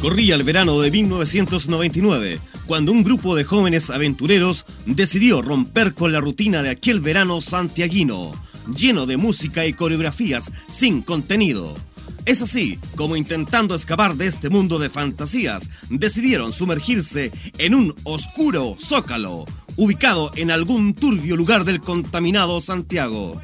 Corría el verano de 1999, cuando un grupo de jóvenes aventureros decidió romper con la rutina de aquel verano santiaguino, lleno de música y coreografías sin contenido. Es así como, intentando escapar de este mundo de fantasías, decidieron sumergirse en un oscuro zócalo, ubicado en algún turbio lugar del contaminado Santiago.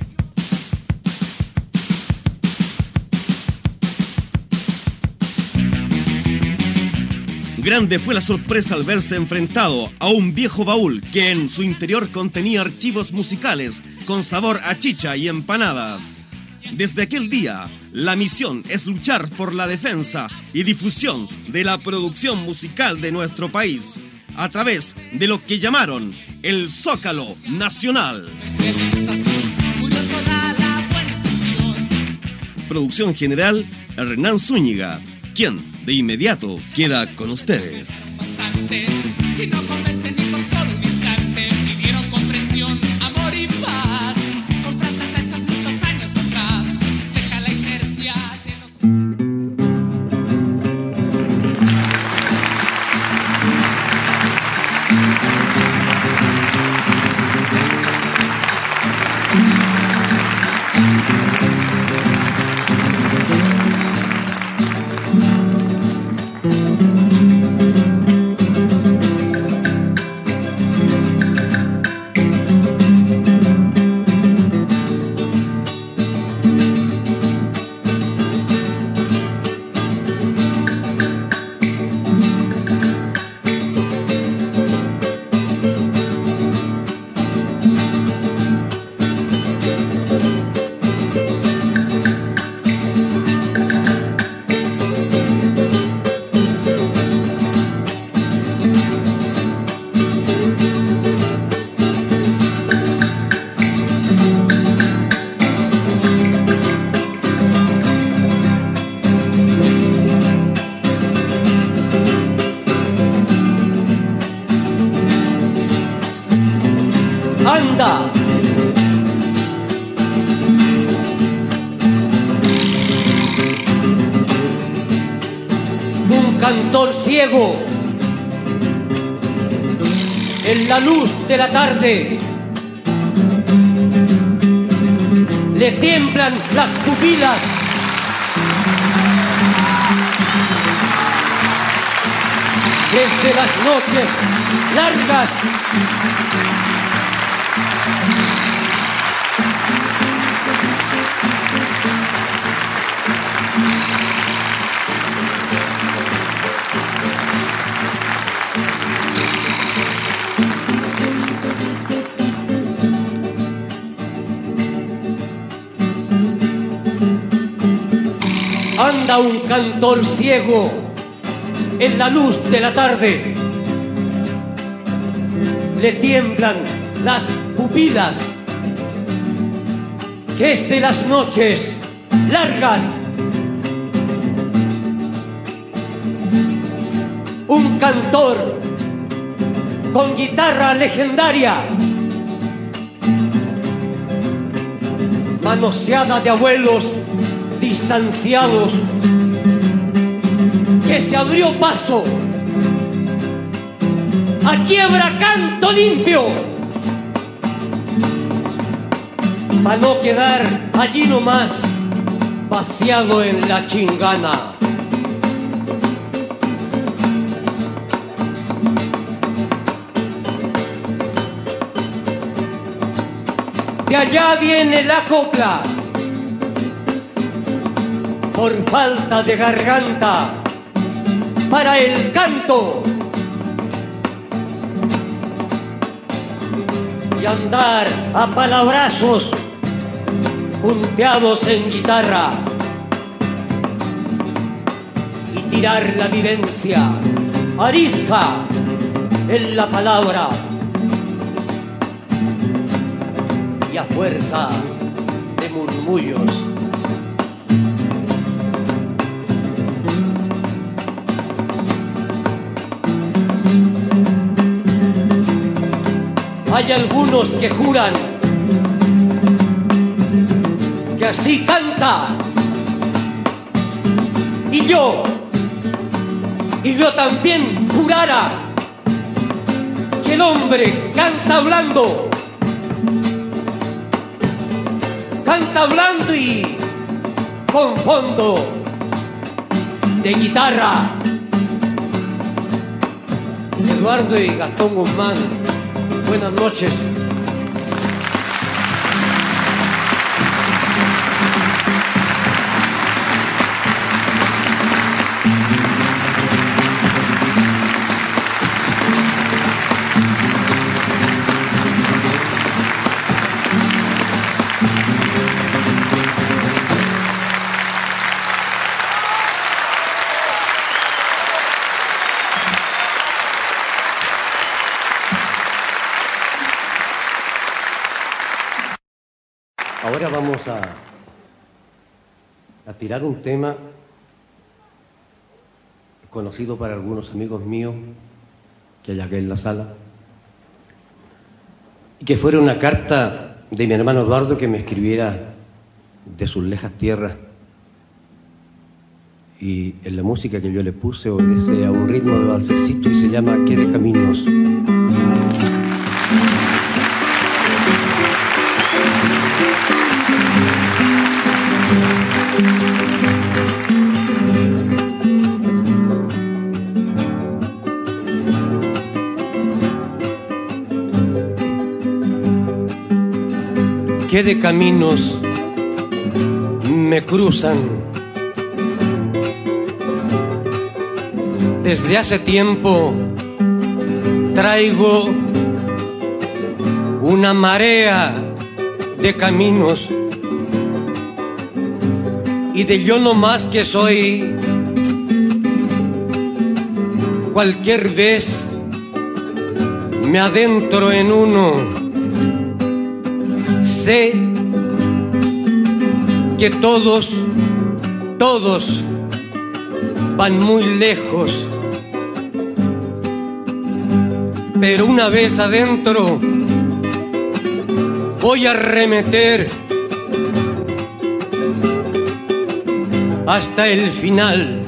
Grande fue la sorpresa al verse enfrentado a un viejo baúl que en su interior contenía archivos musicales con sabor a chicha y empanadas. Desde aquel día, la misión es luchar por la defensa y difusión de la producción musical de nuestro país, a través de lo que llamaron el Zócalo Nacional. Producción general, Hernán Zúñiga, quien de inmediato queda con ustedes. Ciego, en la luz de la tarde, le tiemblan las pupilas. Desde las noches largas, anda un cantor ciego en la luz de la tarde, le tiemblan las pupilas, que es de las noches largas. Un cantor con guitarra legendaria, manoseada de abuelos distanciados, que se abrió paso a quiebra canto limpio, para no quedar allí nomás vaciado en la chingana. De allá viene la copla, por falta de garganta para el canto, y andar a palabrazos punteados en guitarra y tirar la vivencia arisca en la palabra, y a fuerza de murmullos hay algunos que juran que así canta, y yo y yo también jurara que el hombre canta hablando y con fondo de guitarra. Eduardo y Gastón Guzmán, buenas noches. Ahora vamos a tirar un tema conocido para algunos amigos míos que hay aquí en la sala y que fuera una carta de mi hermano Eduardo que me escribiera de sus lejas tierras, y en la música que yo le puse obedece a un ritmo de balsecito y se llama ¿Qué de caminos? ¿Qué de caminos me cruzan? Desde hace tiempo traigo una marea de caminos, y de yo no más que soy, cualquier vez me adentro en uno. Sé que todos van muy lejos, pero una vez adentro voy a arremeter hasta el final.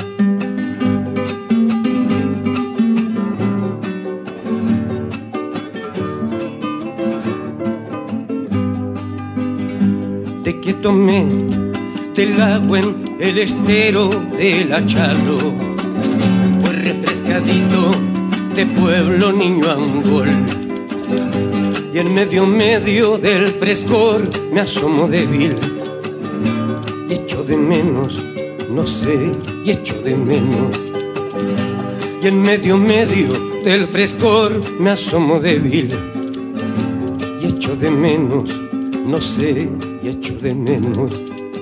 Que tomé del agua en el estero del Achalo, fue refrescadito de pueblo niño angol, y en medio del frescor me asomo débil y echo de menos, no sé, y echo de menos, y en medio del frescor me asomo débil y echo de menos, no sé, y echo de menos.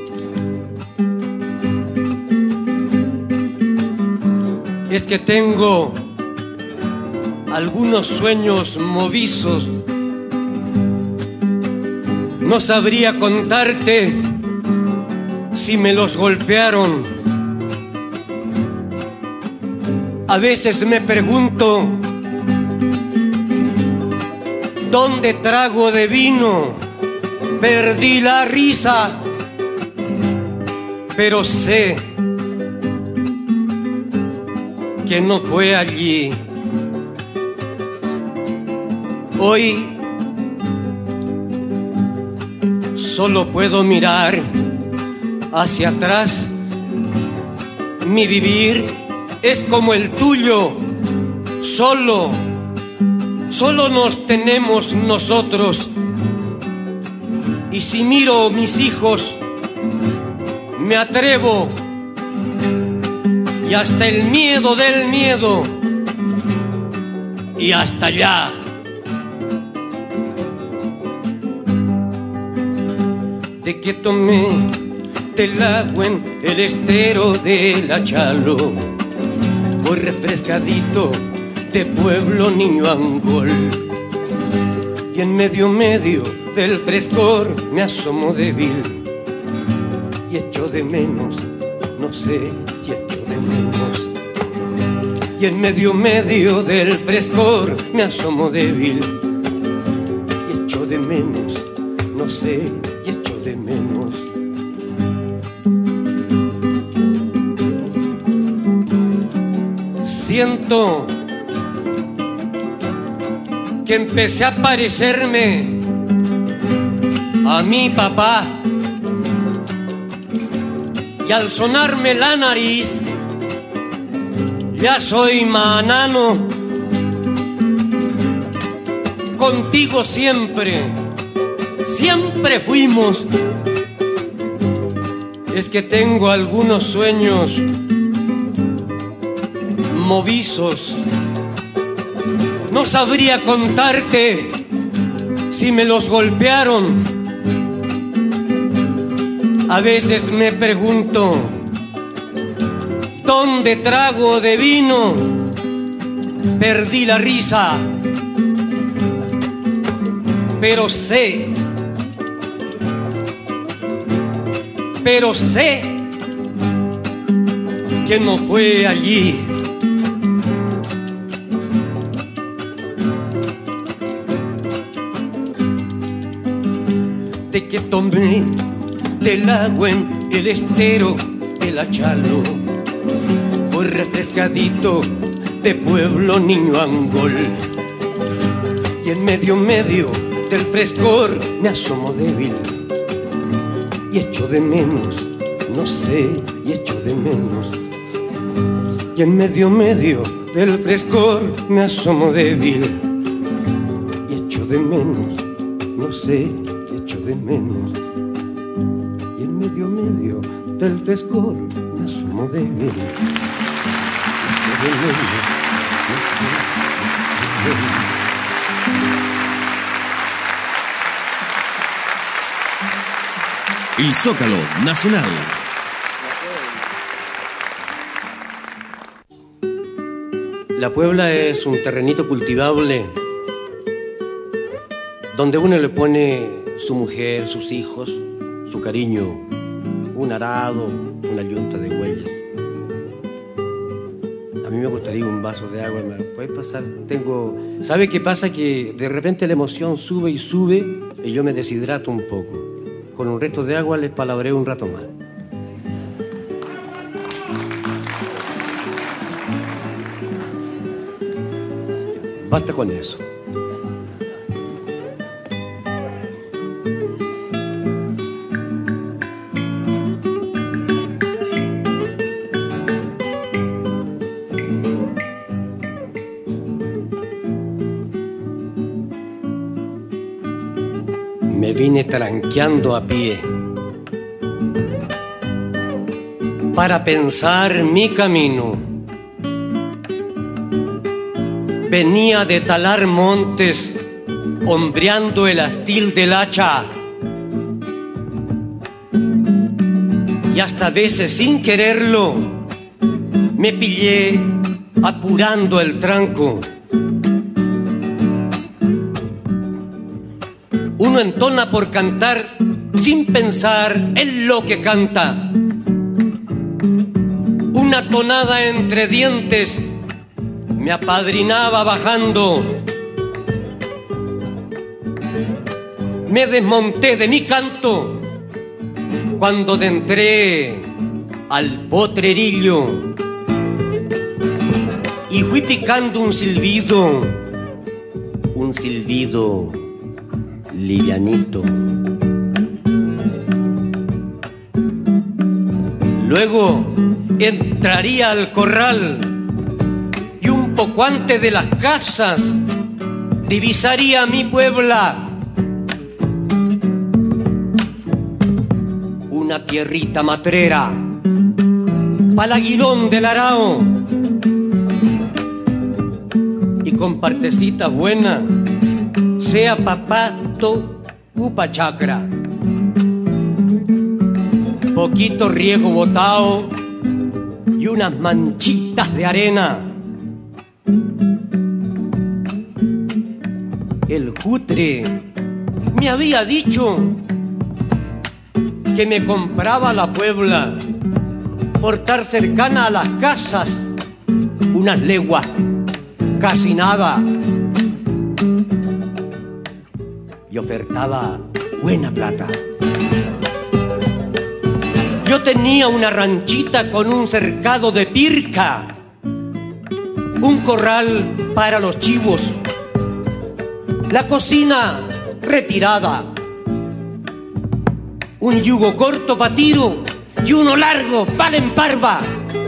Es que tengo algunos sueños movizos, no sabría contarte si me los golpearon. A veces me pregunto ¿dónde trago de vino? Perdí la risa, pero sé que no fue allí. Hoy solo puedo mirar hacia atrás. Mi vivir es como el tuyo, solo nos tenemos nosotros. Y si miro mis hijos, me atrevo, y hasta el miedo del miedo, y hasta allá. De que tomé del agua en el estero del Achalo, voy refrescadito de pueblo niño angol, y en medio del frescor me asomo débil y echo de menos, no sé, y echo de menos, y en medio del frescor me asomo débil y echo de menos, no sé, y echo de menos. siento que empecé a parecerme a mi papá. Y al sonarme la nariz, ya soy manano. Contigo siempre, siempre fuimos. Es que tengo algunos sueños movizos. No sabría contarte si me los golpearon. A veces me pregunto, ¿dónde trago de vino? Perdí la risa, pero sé que no fue allí. De que tomé del agua en el estero de la Chalo, muy refrescadito de pueblo niño angol, y en medio del frescor me asomo débil y echo de menos, no sé, y echo de menos, y en medio del frescor me asomo débil y echo de menos, no sé, echo de menos, y en medio del frescor me asomo débil, echo de menos, no sé, echo de menos. El Zócalo Nacional. La Puebla es un terrenito cultivable donde uno le pone su mujer, sus hijos, su cariño, un arado, una yunta de huellas. A mí me gustaría un vaso de agua, ¿me puede pasar? ¿Sabe qué pasa? Que de repente la emoción sube y sube y yo me deshidrato un poco. Con un resto de agua les palabreo un rato más. Basta con eso. Me vine tranqueando a pie para pensar mi camino. Venía de talar montes, hombreando el astil del hacha, y hasta veces sin quererlo me pillé apurando el tranco. Uno entona por cantar sin pensar en lo que canta. Una tonada entre dientes me apadrinaba bajando. Me desmonté de mi canto cuando entré al potrerillo y fui picando un silbido livianito. Luego entraría al corral y un poco antes de las casas divisaría mi Puebla, una tierrita matrera pa'l aguilón del arao, y con partecita buena sea pa' pasto u pa' chacra, poquito riego botao y unas manchitas de arena. El jutre me había dicho que me compraba la Puebla por estar cercana a las casas, unas leguas, casi nada, y ofertaba buena plata. Yo tenía una ranchita con un cercado de pirca un corral para los chivos, la cocina retirada, un yugo corto pa' tiro y uno largo para emparva,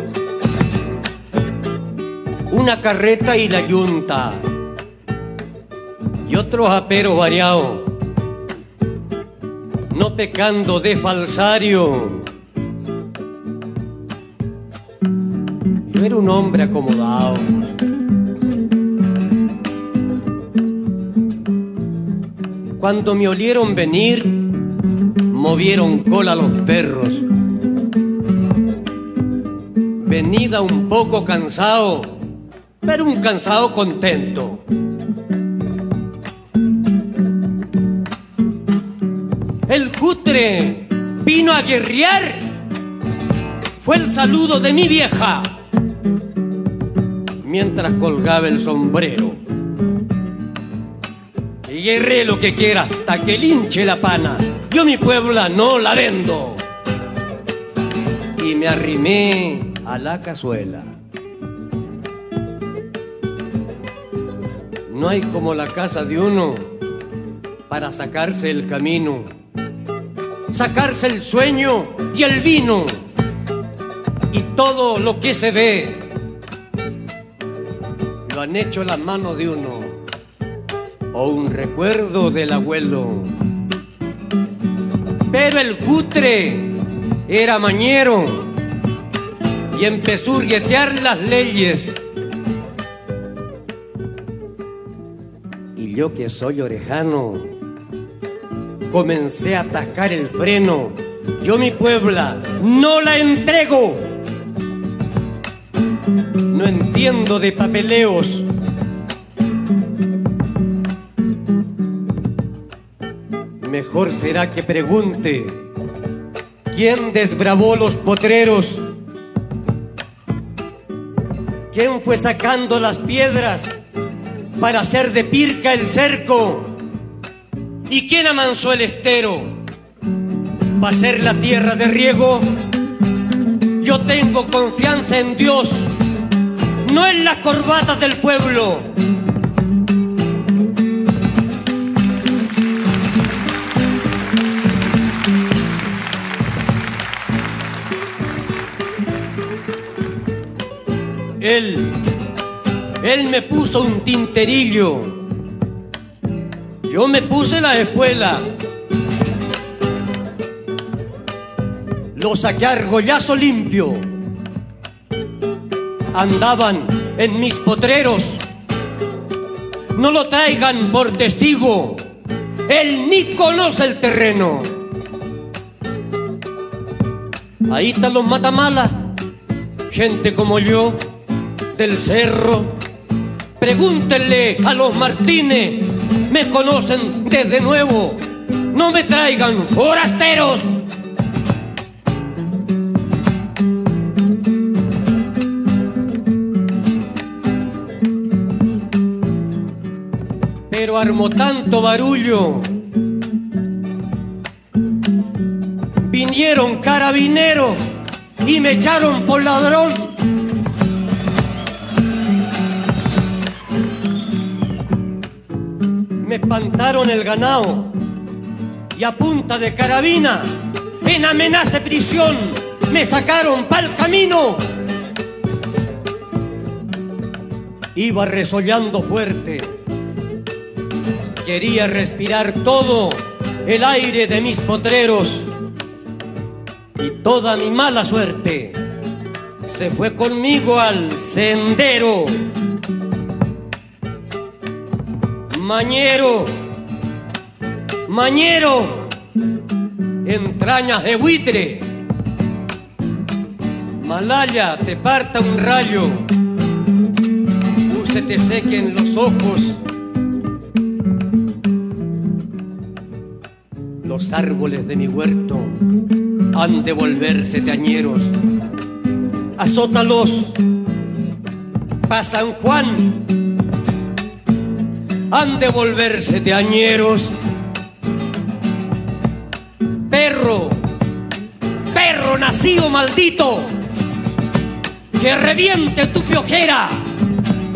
una carreta y la yunta, y otros aperos variados, no pecando de falsario. Yo era un hombre acomodado. Cuando me olieron venir, movieron cola los perros. Venida un poco cansado, pero un cansado contento. El jutre vino a guerrear, fue el saludo de mi vieja, mientras colgaba el sombrero. Y guerré lo que quiera hasta que linche la pana, yo mi puebla no la vendo. Y me arrimé a la cazuela. No hay como la casa de uno para sacarse el camino, sacarse el sueño y el vino y todo lo que se ve lo han hecho las manos de uno o un recuerdo del abuelo. Pero el cutre era mañero y empezó a hurguetear las leyes. Y yo que soy orejano comencé a atascar el freno. Yo mi puebla no la entrego. No entiendo de papeleos. Mejor será que pregunte quién desbravó los potreros, quién fue sacando las piedras para hacer de pirca el cerco, y quién amansó el estero para hacer la tierra de riego. Yo tengo confianza en Dios, no en las corbatas del pueblo. Él me puso un tinterillo, yo me puse la espuela, lo saqué a argollazo limpio, andaban en mis potreros, no lo traigan por testigo, él ni conoce el terreno. Ahí están los matamalas, gente como yo, del cerro. Pregúntenle a los Martínez, me conocen desde nuevo, no me traigan forasteros. Pero armó tanto barullo, vinieron carabineros y me echaron por ladrón. Me espantaron el ganado y a punta de carabina, en amenaza de prisión, me sacaron pa'l camino. Iba resollando fuerte, quería respirar todo el aire de mis potreros, y toda mi mala suerte se fue conmigo al sendero. Mañero, mañero, entrañas de buitre, Malaya te parta un rayo, se te sequen los ojos, los árboles de mi huerto han de volverse tañeros. Azótalos pa' San Juan, han de volverse tañeros. Perro, perro nacido maldito, que reviente tu piojera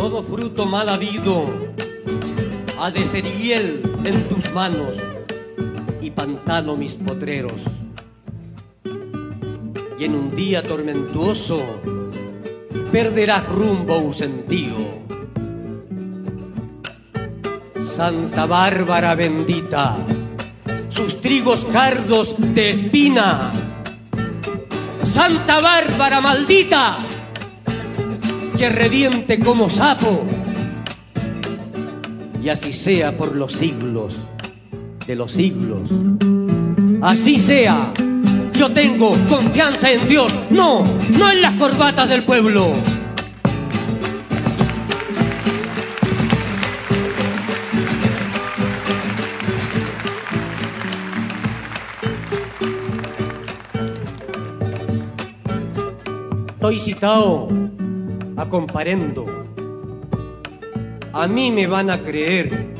todo fruto mal habido ha de ser hiel en tus manos y pantano mis potreros. Y en un día tormentuoso perderás rumbo o sentido. Santa Bárbara bendita, sus trigos cardos de espina. Santa Bárbara maldita, que reviente como sapo. Y así sea por los siglos de los siglos. Así sea. Yo tengo confianza en Dios, no en las corbatas del pueblo. Estoy citado a comparendo. A mí me van a creer.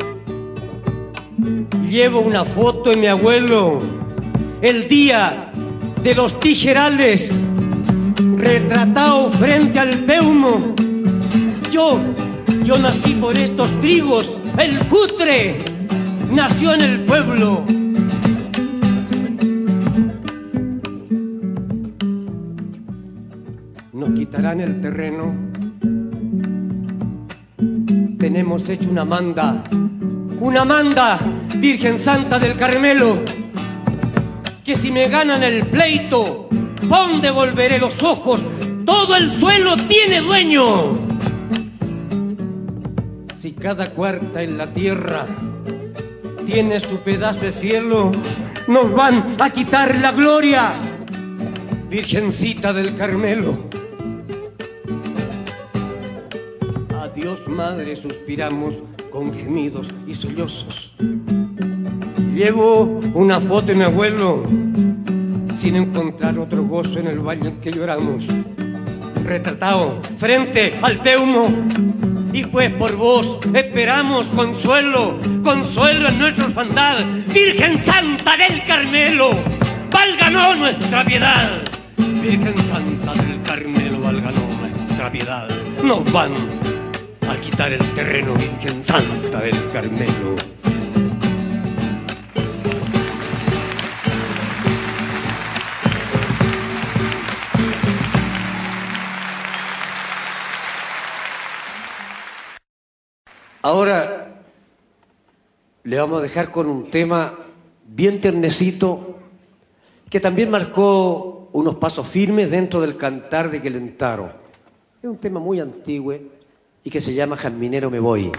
Llevo una foto de mi abuelo el día de los tijerales, retratado frente al peumo. Yo nací por estos trigos, el cutre nació en el pueblo. Nos quitarán el terreno. Tenemos hecho una manda, Virgen Santa del Carmelo, que si me ganan el pleito, ¿dónde devolveré los ojos? Todo el suelo tiene dueño. Si cada cuarta en la tierra tiene su pedazo de cielo, nos van a quitar la gloria, Virgencita del Carmelo. Adiós, madre, suspiramos con gemidos y sollozos. Llevo una foto de mi abuelo sin encontrar otro gozo en el valle que lloramos, retratado frente al peumo. Y pues por vos esperamos consuelo en nuestra orfandad. Virgen Santa del Carmelo, válganos nuestra piedad. Virgen Santa del Carmelo, válganos nuestra piedad. Nos van a quitar el terreno, Virgen Santa del Carmelo. Ahora le vamos a dejar con un tema bien ternecito que también marcó unos pasos firmes dentro del cantar de Quelentaro. Es un tema muy antiguo y que se llama Jazminero me voy.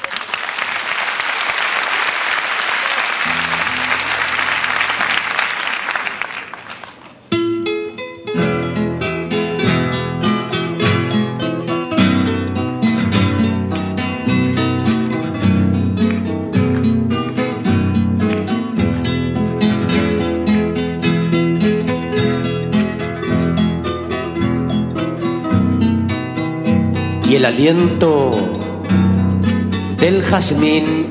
Y el aliento del jazmín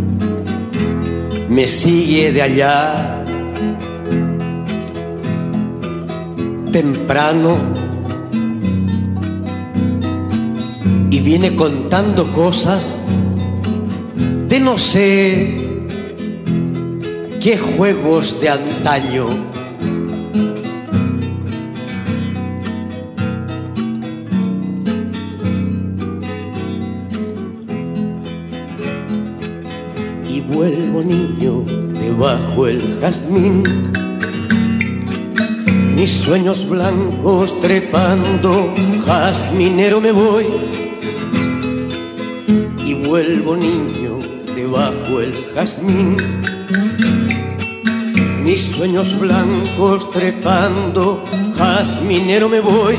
me sigue de allá temprano y viene contando cosas de no sé qué juegos de antaño. Vuelvo niño debajo el jazmín, mis sueños blancos trepando, jazminero me voy. Y vuelvo niño debajo el jazmín, mis sueños blancos trepando, jazminero me voy.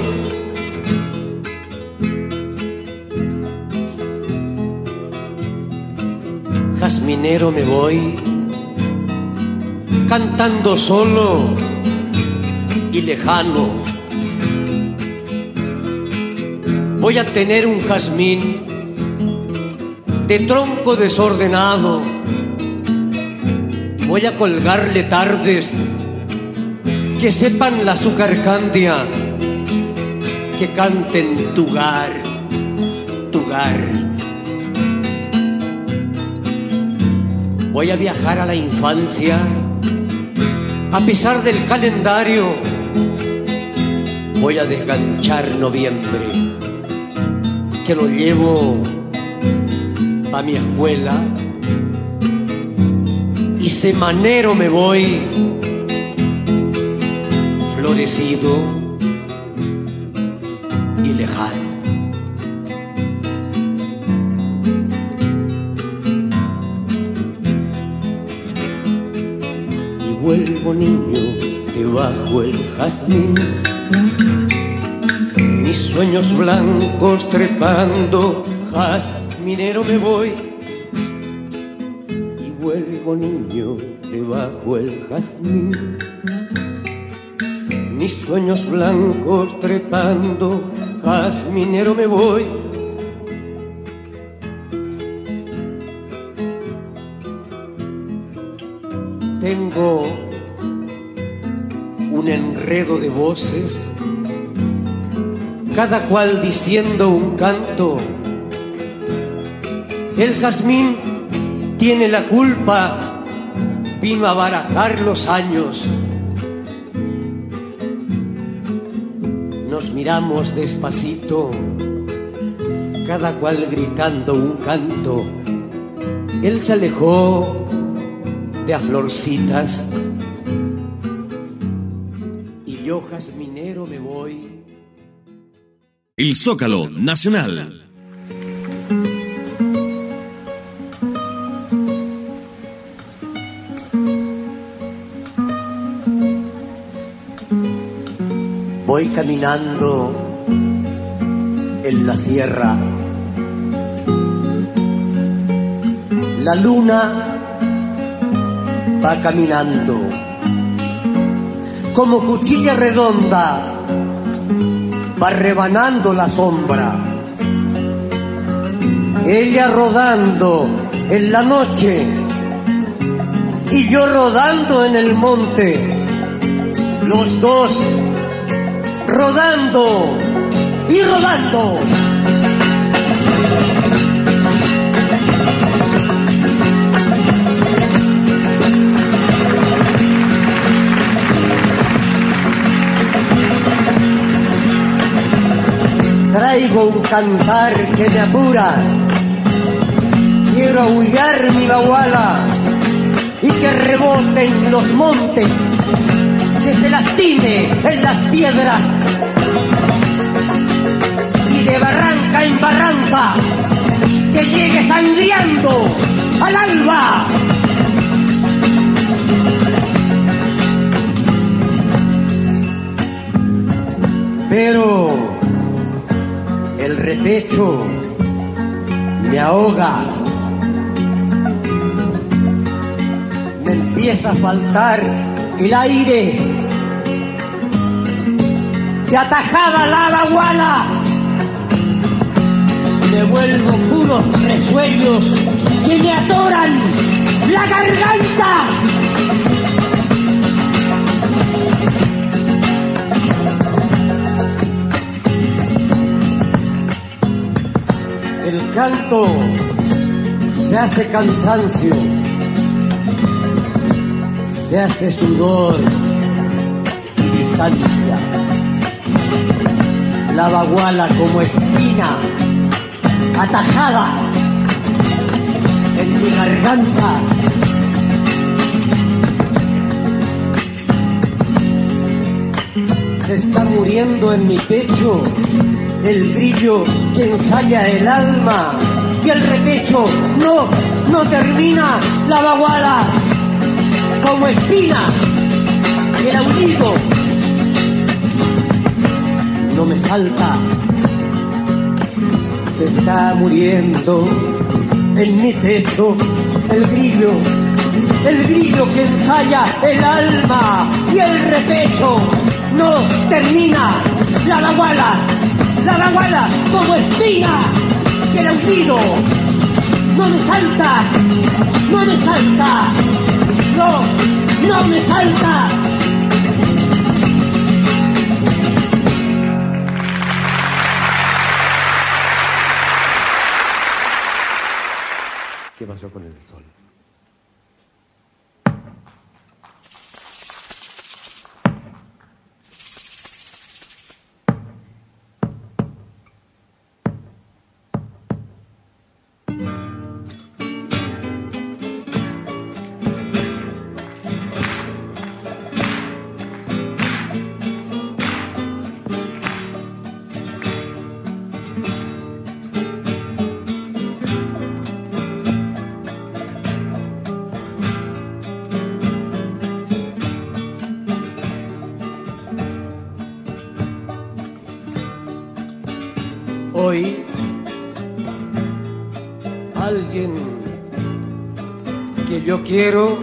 Jazminero me voy, cantando solo y lejano. Voy a tener un jazmín de tronco desordenado. Voy a colgarle tardes que sepan la azucar candia, que canten tugar, lugar. Voy a viajar a la infancia, a pesar del calendario. Voy a desganchar noviembre, que lo llevo a mi escuela, y semanero me voy, florecido y lejano. Y vuelvo niño debajo el jazmín, mis sueños blancos trepando, jazminero me voy. Y vuelvo niño debajo el jazmín, mis sueños blancos trepando, jazminero me voy. Tengo un enredo de voces, cada cual diciendo un canto. El jazmín tiene la culpa, vino a barajar los años. Nos miramos despacito, cada cual gritando un canto. Él se alejó de a florcitas y yo jazminero me voy. El Zócalo Nacional. Voy caminando en la sierra, la luna va caminando como cuchilla redonda, va rebanando la sombra. Ella rodando en la noche y yo rodando en el monte, los dos rodando y rodando. Traigo un cantar que me apura, quiero aullar mi baguala y que rebote en los montes, que se lastime en las piedras y de barranca en barranca que llegue sangriando al alba. Pero el repecho me ahoga, me empieza a faltar el aire, se atajada la baguala, me vuelvo puros resuellos que me atoran la garganta. El canto se hace cansancio, se hace sudor y distancia. La baguala como espina atajada en mi garganta. Se está muriendo en mi pecho el brillo que ensaya el alma y el repecho no termina. La baguala como espina, el aullido no me salta. Se está muriendo en mi pecho el grillo que ensaya el alma y el repecho no termina. La baguala como espina, que el aullido no me salta, no me salta, no me salta. ¿Qué pasó con el sol? Hoy alguien que yo quiero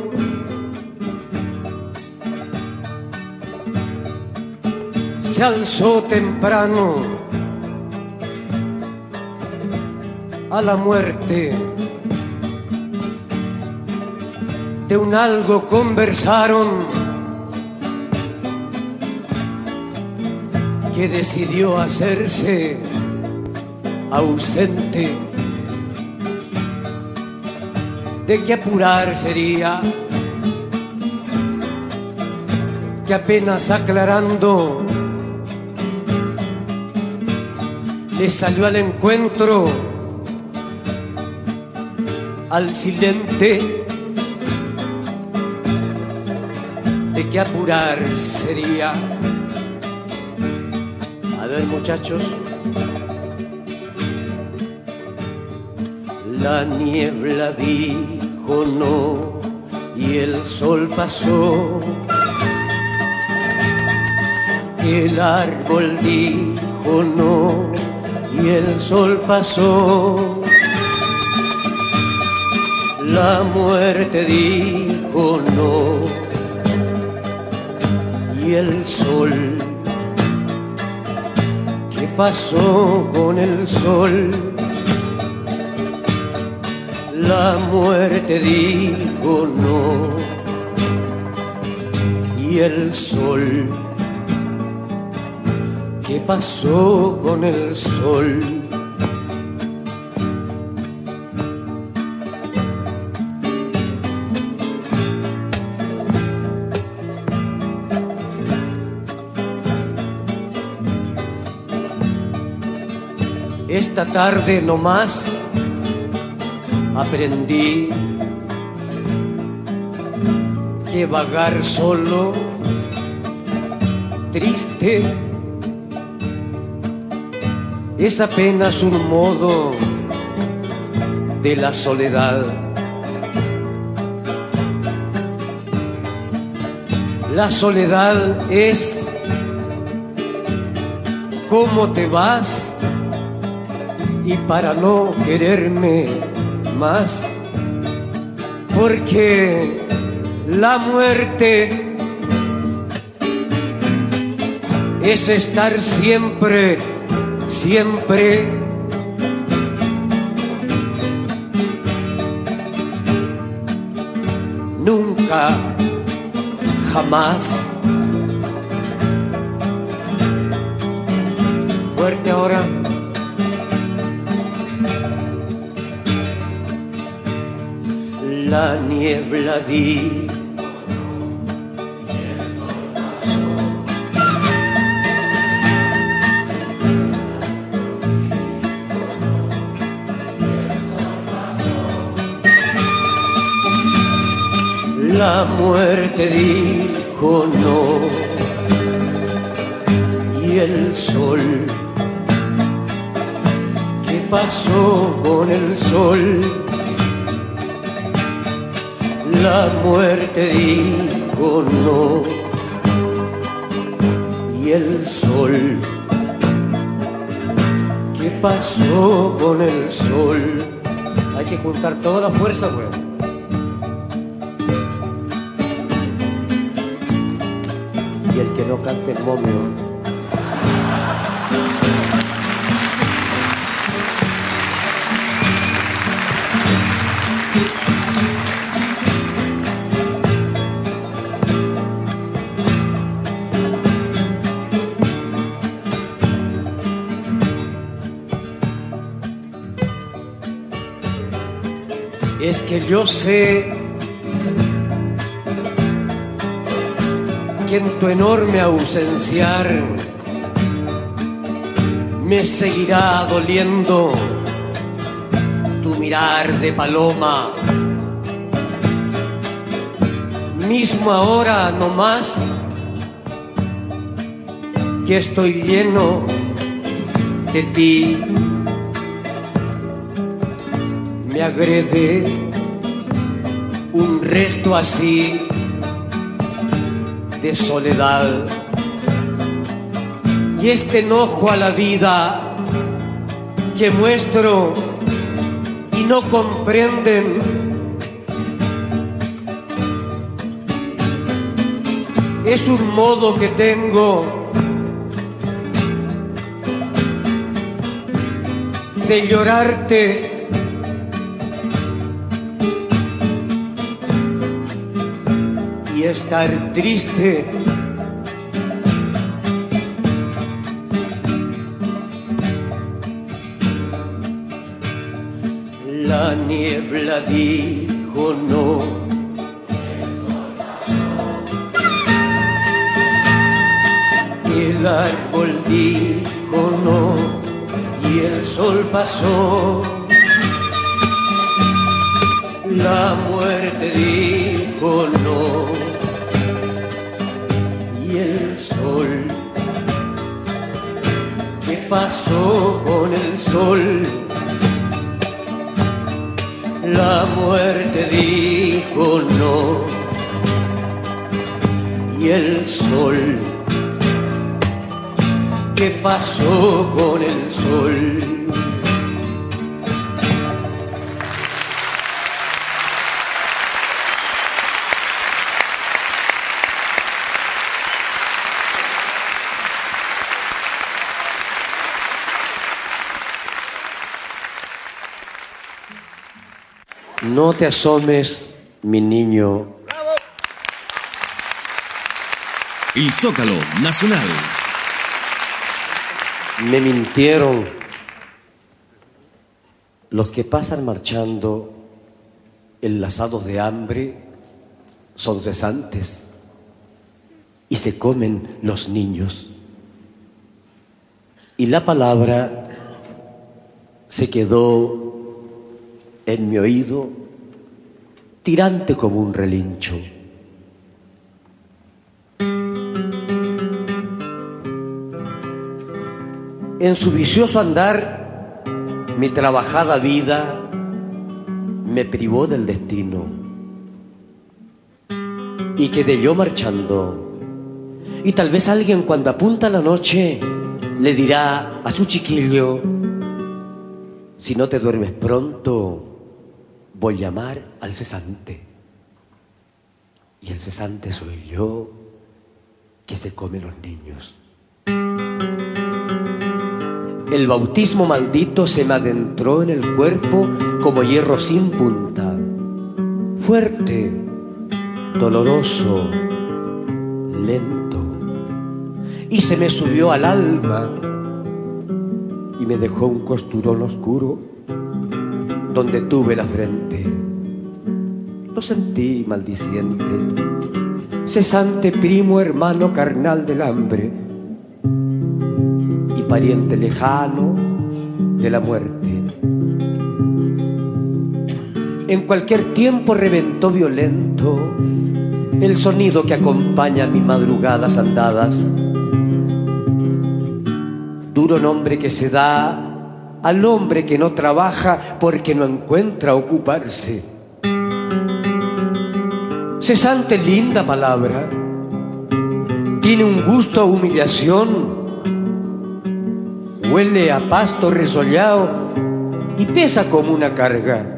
se alzó temprano a la muerte. De un algo conversaron que decidió hacerse ausente, de que apurar sería, que apenas aclarando le salió al encuentro al silente, de que apurar sería. A ver, muchachos. La niebla dijo no y el sol pasó. El árbol dijo no y el sol pasó. La muerte dijo no y el sol. ¿Qué pasó con el sol? La muerte dijo no y el sol. ¿Qué pasó con el sol? Esta tarde nomás aprendí que vagar solo, triste, es apenas un modo de la soledad. La soledad es cómo te vas y para no quererme más, porque la muerte es estar siempre, siempre nunca, jamás. Fuerte ahora. La niebla di. La muerte dijo no y el sol. ¿Qué pasó con el sol? La muerte dijo no y el sol. ¿Qué pasó con el sol? Hay que juntar toda la fuerza, güey. Y el que no cante el momio. Es que yo sé que en tu enorme ausenciar me seguirá doliendo tu mirar de paloma. Mismo ahora no más que estoy lleno de ti, me agrede un resto así de soledad, y este enojo a la vida que muestro y no comprenden es un modo que tengo de llorarte y estar triste. La niebla dijo no, el árbol dijo no, y el sol pasó. La muerte dijo no, y el sol, ¿qué pasó con el sol? La muerte dijo no, y el sol, ¿qué pasó con el sol? No te asomes, mi niño. El Zócalo Nacional. Me mintieron. Los que pasan marchando enlazados de hambre son cesantes y se comen los niños. Y la palabra se quedó en mi oído, tirante como un relincho. En su vicioso andar, mi trabajada vida me privó del destino y quedé yo marchando. Y tal vez alguien cuando apunta la noche le dirá a su chiquillo: si no te duermes pronto, voy a llamar al cesante. Y el cesante soy yo, que se come los niños. El bautismo maldito se me adentró en el cuerpo como hierro sin punta, fuerte, doloroso, lento, y se me subió al alma y me dejó un costurón oscuro donde tuve la frente. Lo sentí maldiciente, cesante, primo, hermano carnal del hambre y pariente lejano de la muerte. En cualquier tiempo reventó violento el sonido que acompaña mis madrugadas andadas. Duro nombre que se da al hombre que no trabaja porque no encuentra ocuparse. Cesante, linda palabra, tiene un gusto a humillación, huele a pasto resollado y pesa como una carga.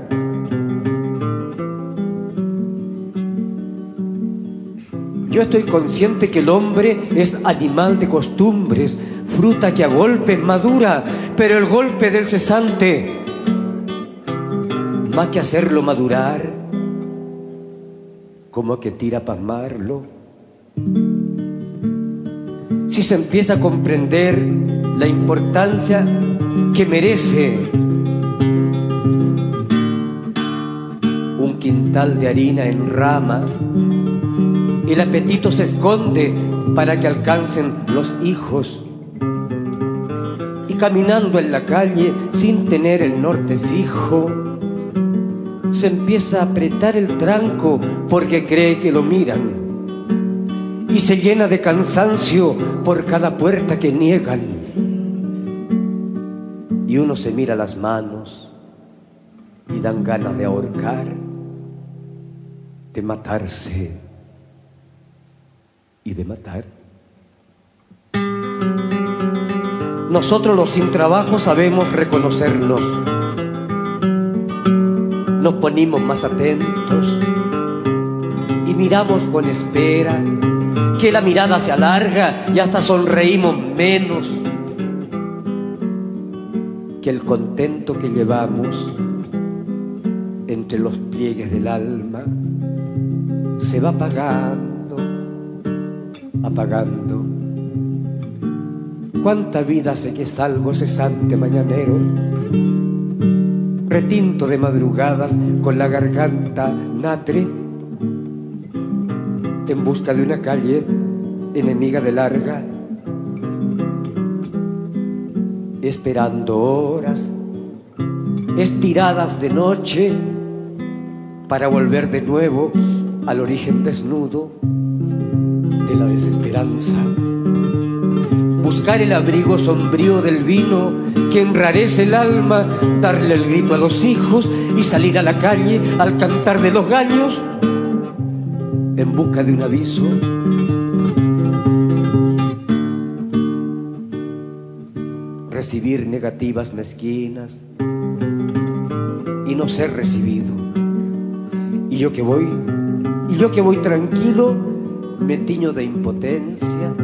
Yo estoy consciente que el hombre es animal de costumbres, fruta que a golpes madura, pero el golpe del cesante, más que hacerlo madurar, como que tira a pasmarlo. Si se empieza a comprender la importancia que merece costal de harina en rama. El apetito se esconde para que alcancen los hijos. Y caminando en la calle sin tener el norte fijo, se empieza a apretar el tranco porque cree que lo miran. Y se llena de cansancio por cada puerta que niegan. Y uno se mira las manos y dan ganas de ahorcar, de matarse y de matar. Nosotros los sin trabajo sabemos reconocernos. Nos ponemos más atentos y miramos con espera, que la mirada se alarga y hasta sonreímos menos, que el contento que llevamos entre los pliegues del alma se va apagando, apagando. Cuánta vida sé que es algo cesante mañanero, retinto de madrugadas con la garganta natre, en busca de una calle enemiga de larga, esperando horas estiradas de noche para volver de nuevo al origen desnudo de la desesperanza. Buscar el abrigo sombrío del vino que enrarece el alma, darle el grito a los hijos y salir a la calle al cantar de los gallos en busca de un aviso. Recibir negativas mezquinas y no ser recibido. Y yo que voy tranquilo, me tiño de impotencia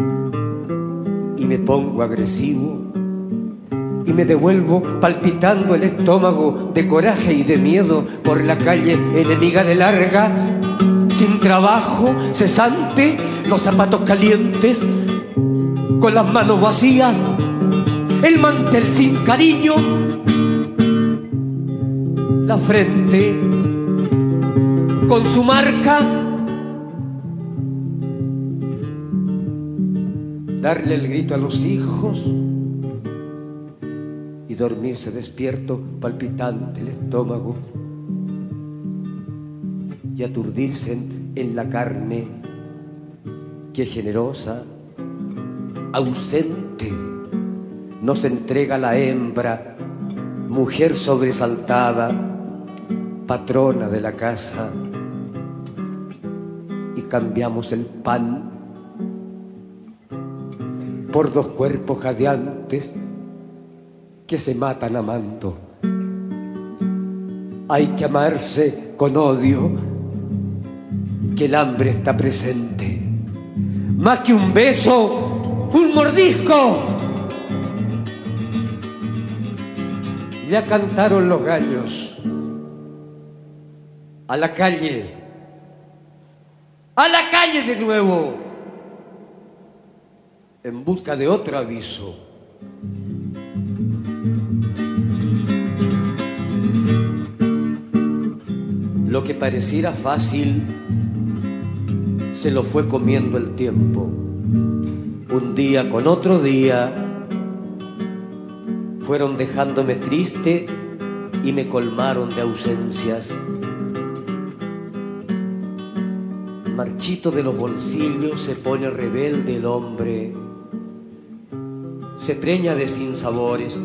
y me pongo agresivo y me devuelvo palpitando el estómago de coraje y de miedo por la calle enemiga de larga, sin trabajo, cesante, los zapatos calientes, con las manos vacías, el mantel sin cariño, la frente con su marca. Darle el grito a los hijos y dormirse despierto, palpitante el estómago, y aturdirse en la carne que generosa, ausente, nos entrega la hembra, mujer sobresaltada, patrona de la casa, y cambiamos el pan por dos cuerpos jadeantes que se matan amando. Hay que amarse con odio, que el hambre está presente. Más que un beso, un mordisco. Ya cantaron los gallos. A la calle de nuevo, en busca de otro aviso. Lo que pareciera fácil se lo fue comiendo el tiempo. Un día con otro día fueron dejándome triste y me colmaron de ausencias. Marchito de los bolsillos se pone rebelde el hombre, se preña de sinsabores,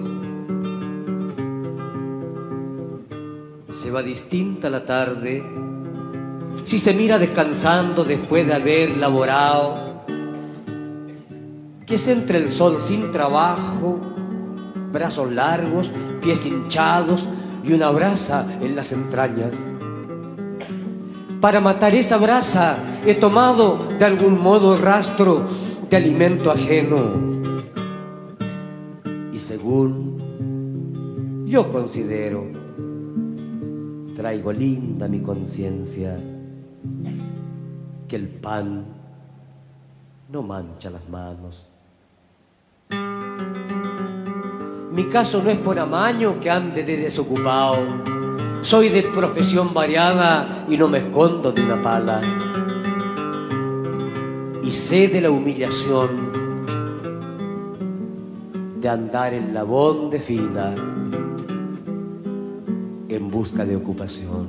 se va distinta la tarde, si se mira descansando después de haber laborado, que es entre el sol sin trabajo, brazos largos, pies hinchados y una brasa en las entrañas. Para matar esa brasa he tomado de algún modo rastro de alimento ajeno. Y según yo considero, traigo linda mi conciencia, que el pan no mancha las manos. Mi caso no es por amaño que ande de desocupado, Soy de profesión variada y no me escondo de una pala. Y sé de la humillación de andar en labón de fila en busca de ocupación.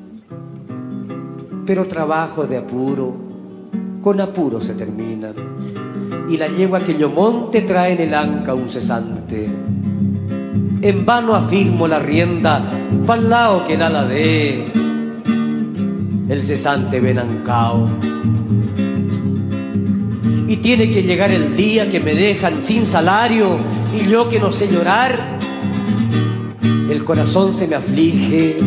Pero trabajo de apuro, con apuro se terminan, y la yegua que yo monte trae en el anca un cesante. En vano afirmo la rienda pa'l lado que da la de el cesante venancao. Y tiene que llegar el día que me dejan sin salario y yo que no sé llorar, el corazón se me aflige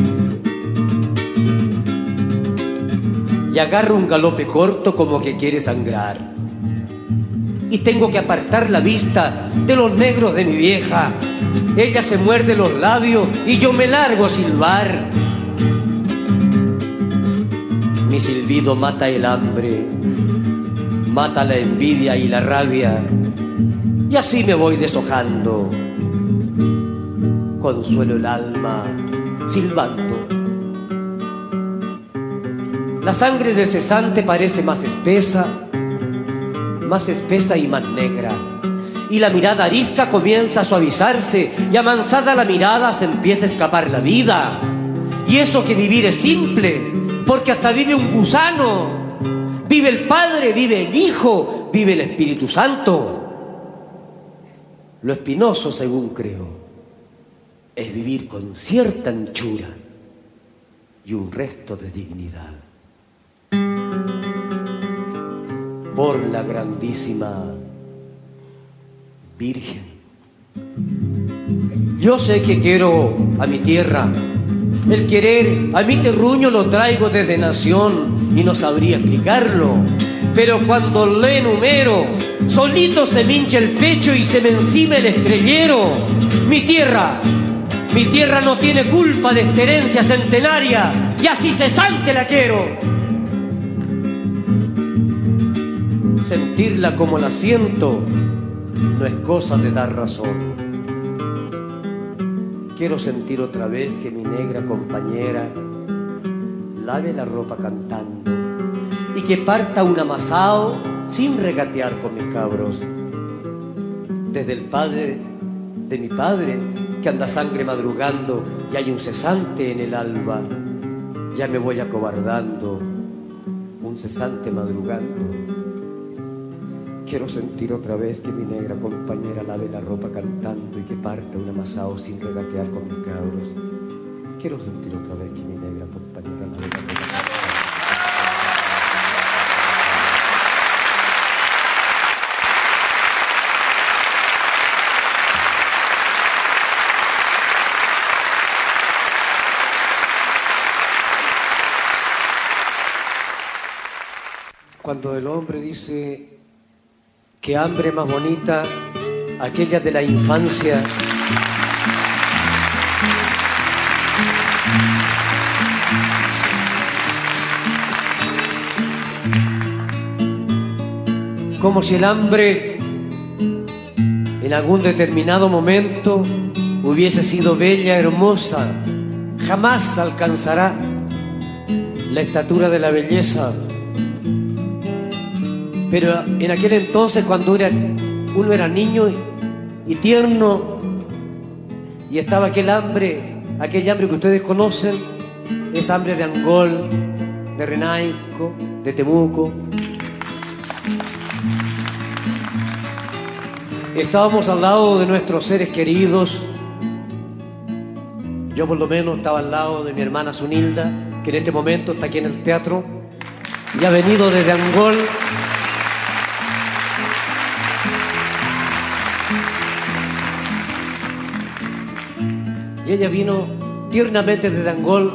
y agarro un galope corto como que quiere sangrar. Y tengo que apartar la vista de los negros de mi vieja. Ella se muerde los labios y yo me largo a silbar. Mi silbido mata el hambre, mata la envidia y la rabia, y así me voy deshojando. Consuelo el alma silbando. La sangre del cesante parece más espesa y más negra, y la mirada arisca comienza a suavizarse, y amansada la mirada se empieza a escapar la vida. Y eso que vivir es simple, porque hasta vive un gusano. Vive el Padre, vive el Hijo, vive el Espíritu Santo. Lo espinoso, según creo, es vivir con cierta anchura y un resto de dignidad. Por la grandísima Virgen. Yo sé que quiero a mi tierra. El querer a mi terruño lo traigo desde nación y no sabría explicarlo. Pero cuando le enumero, solito se me hincha el pecho y se me encima el estrellero. Mi tierra no tiene culpa de esta herencia centenaria, y así cesante la quiero. Sentirla como la siento no es cosa de dar razón. Quiero sentir otra vez que mi negra compañera lave la ropa cantando y que parta un amasao sin regatear con mis cabros. Desde el padre de mi padre, que anda sangre madrugando y hay un cesante en el alba, ya me voy acobardando, un cesante madrugando. Quiero sentir otra vez que mi negra compañera lave la ropa cantando y que parta un amasao sin regatear con mis cabros. Quiero sentir otra vez que mi negra compañera lave la ropa cantando. Cuando el hombre dice qué hambre más bonita, aquella de la infancia, como si el hambre en algún determinado momento hubiese sido bella, hermosa, jamás alcanzará la estatura de la belleza. Pero en aquel entonces, cuando uno era niño y tierno, y estaba aquella hambre que ustedes conocen, esa hambre de Angol, de Renaico, de Temuco. Estábamos al lado de nuestros seres queridos. Yo por lo menos estaba al lado de mi hermana Zunilda, que en este momento está aquí en el teatro y ha venido desde Angol. Y ella vino tiernamente desde Angol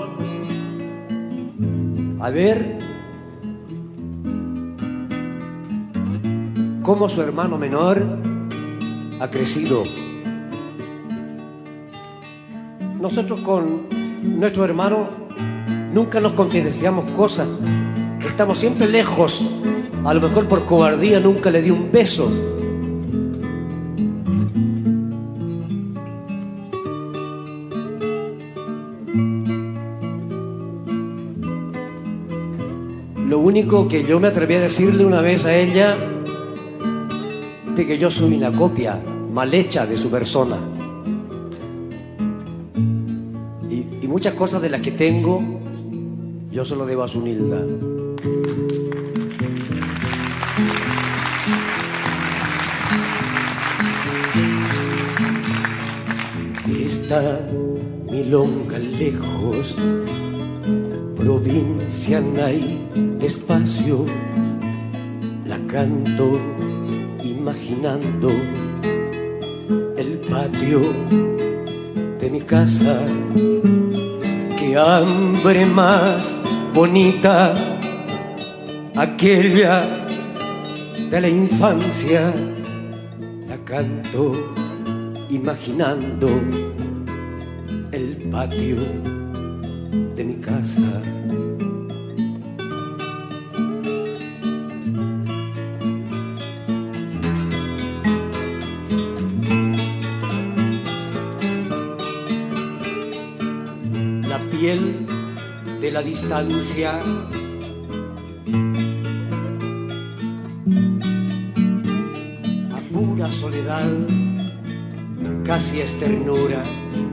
a ver cómo su hermano menor ha crecido. Nosotros con nuestro hermano nunca nos confidenciamos cosas, estamos siempre lejos. A lo mejor por cobardía nunca le di un beso. Lo único que yo me atreví a decirle una vez a ella, de que yo soy una copia mal hecha de su persona. Y muchas cosas de las que tengo, yo se lo debo a su Nilda. Está milonga lejos, provincia hay despacio, la canto imaginando el patio de mi casa. Qué hambre más bonita, aquella de la infancia, la canto imaginando el patio de mi casa. La piel de la distancia, a pura soledad, casi es ternura.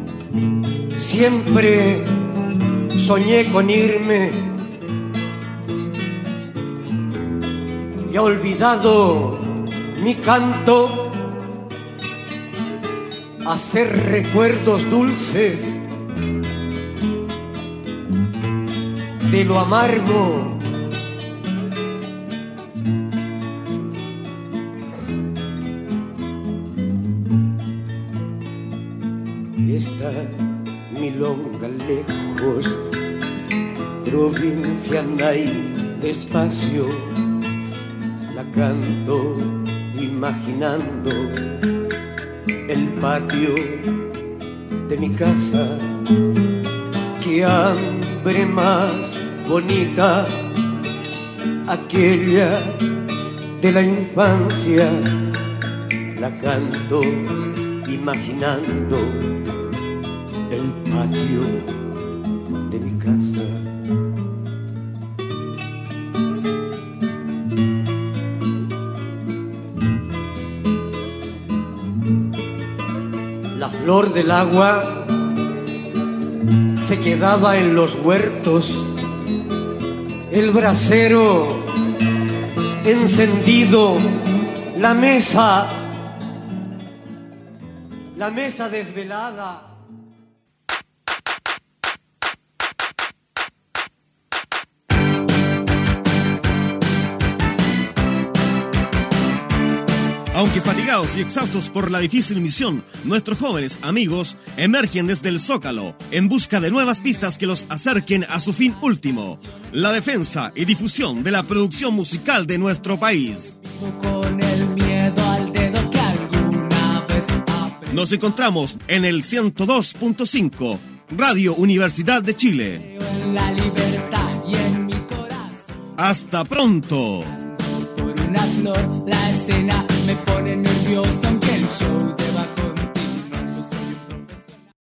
Siempre soñé con irme y ha olvidado mi canto, hacer recuerdos dulces de lo amargo. Está milonga lejos, provincia hay despacio, la canto imaginando el patio de mi casa. Qué hambre más bonita, aquella de la infancia, la canto imaginando el patio de mi casa. La flor del agua se quedaba en los huertos, el brasero encendido, la mesa desvelada. Aunque fatigados y exhaustos por la difícil misión, nuestros jóvenes amigos emergen desde el Zócalo en busca de nuevas pistas que los acerquen a su fin último, la defensa y difusión de la producción musical de nuestro país. Con el miedo al dedo que alguna vez nos encontramos en el 102.5, Radio Universidad de Chile. En la libertad y en mi corazón. ¡Hasta pronto! Por una flor, la escena me pone nervioso, aunque el show de